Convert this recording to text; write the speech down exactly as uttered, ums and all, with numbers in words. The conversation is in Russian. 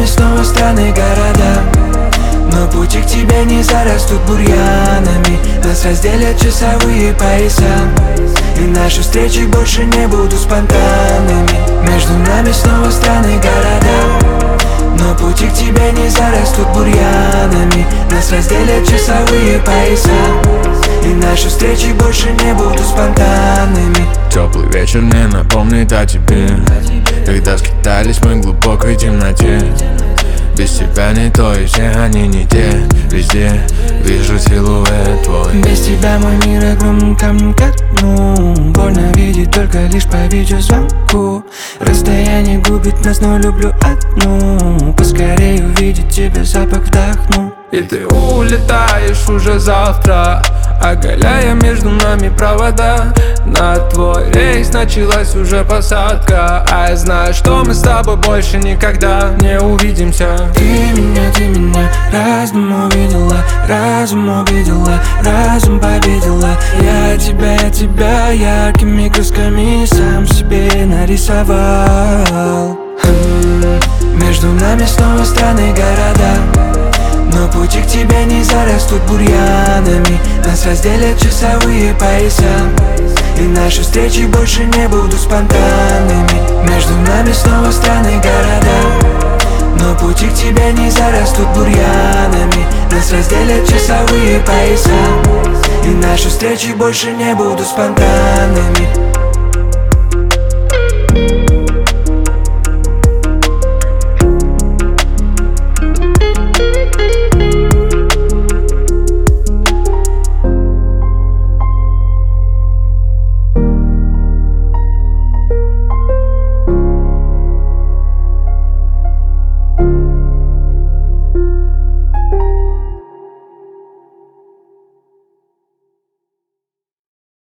нами снова странные города, но пути к тебе не зарастут бурьянами. Нас разделят часовые пояса, и наши встречи больше не будут спонтанными. Между нами снова странные города, но пути к тебе не зарастут бурьянами. Нас разделят часовые пояса, и наши встречи больше не будут спонтанными. Теплый вечер не напомнит о тебе, когда скитались мы в глубокой темноте. Без тебя не то, и все они не те. Везде вижу силуэт твой. Без тебя мой мир огромным камнем ко дну. Больно видеть только лишь по видеозвонку. Расстояние губит нас, но люблю одну. Поскорее увидеть тебя, запах вдохну. И ты улетаешь уже завтра, оголяя между нами провода. На твой рейс началась уже посадка, а я знаю, что мы с тобой больше никогда не увидимся. Ты меня, ты меня разум увидела, разум увидела, разум победила. Я тебя, я тебя яркими красками сам себе нарисовал. Хм, между нами снова странные города, но пути к тебе не зарастут бурьянами. Нас разделят часовые пояса, и наши встречи больше не будут спонтанными. Между нами снова странные города, но пути к тебе не зарастут бурьянами. Нас разделят часовые пояса, и наши встречи больше не будут спонтанными.